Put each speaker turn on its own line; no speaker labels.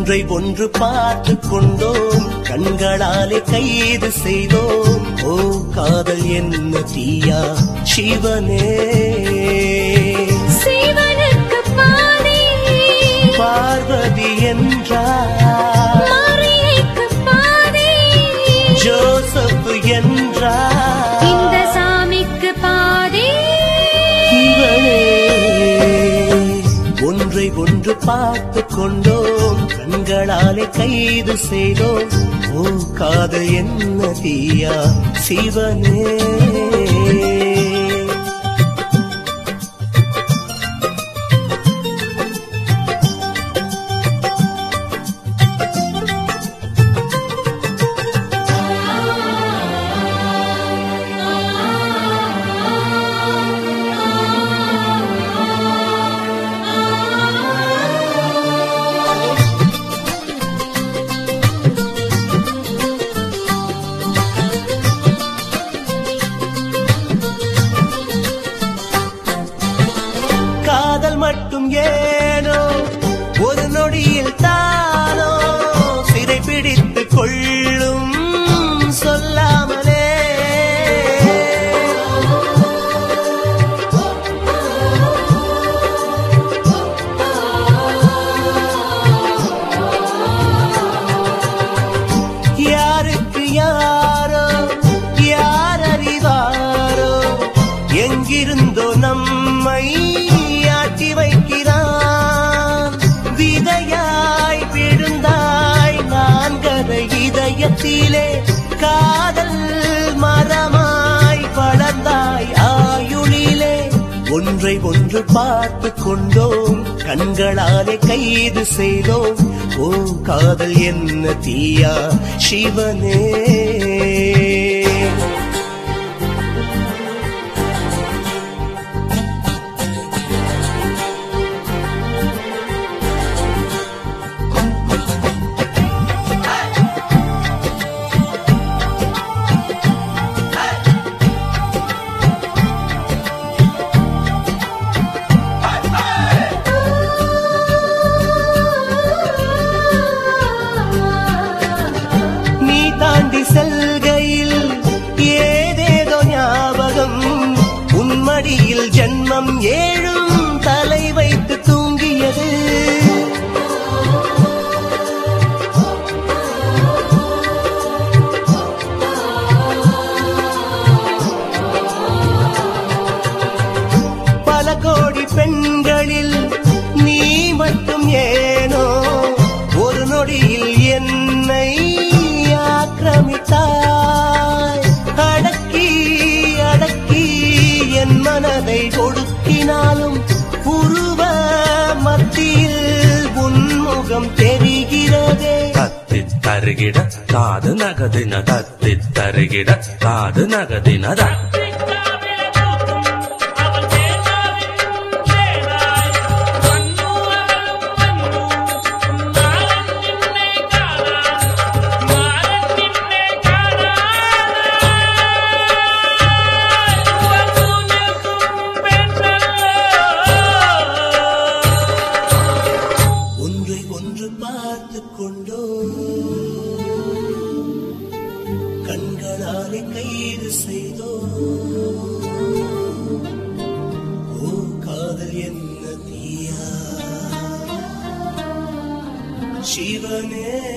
ஒன்றை ஒன்று பார்த்து கொண்டோம், கண்களாலே கைது செய்தோம். ஓ காதல் என்ன தீயா சிவனே,
சிவனுக்கு பாதி
பார்வதி என்றார்,
மரியைக்கு பாதி
ஜோசப் என்றார்,
இந்த சாமிக்கு பாதி
இவளே. ஒன்றை ஒன்று பார்த்து கொண்டோம், கண்களாலே கைது செய்தோம். ஓ காதல் என்ன தீயா சிவனே. மட்டும் ஏனோ ஒரு நொடியில் தானோ சிறை பிடித்து கொள்ளும் சொல்லாமலே. யாருக்கு யாரோ யார் அறிவாரோ, எங்கிருந்தோ நம்மை ஆட்டி வைக்கிறான். விதையாய் விழுந்தாய் நான் கதை இதயத்திலே, காதல் மரமாய் வளர்ந்தாய் ஆயுளிலே. ஒன்றை ஒன்று பார்த்து கொண்டோம், கண்களாலே கைது செய்தோம். ஓ காதல் என்ன தீயா சிவனே. தாண்டி செல்கையில் ஏதேதோ ஞாபகம், உன்மடியில் ஜென்மம் ஏழும் தலை வைத்து தூங்கியது. பல கோடி பெண்களில் நீ மட்டும் ஏனோ ஒரு நொடியில் என்னை ஆக்கிரமித்தாய். அடக்கி அடக்கி என் மனதை ஒடுக்கினாலும் உருவ மத்தியில் உன்முகம் தெரிகிறதே.
தத்தி தருகிட காது நகதின, தத்தி தருகிட காது நகதின.
கண்களாலே கைது செய்தோ. ஓ காதல் என்ன தீயா சிவனே.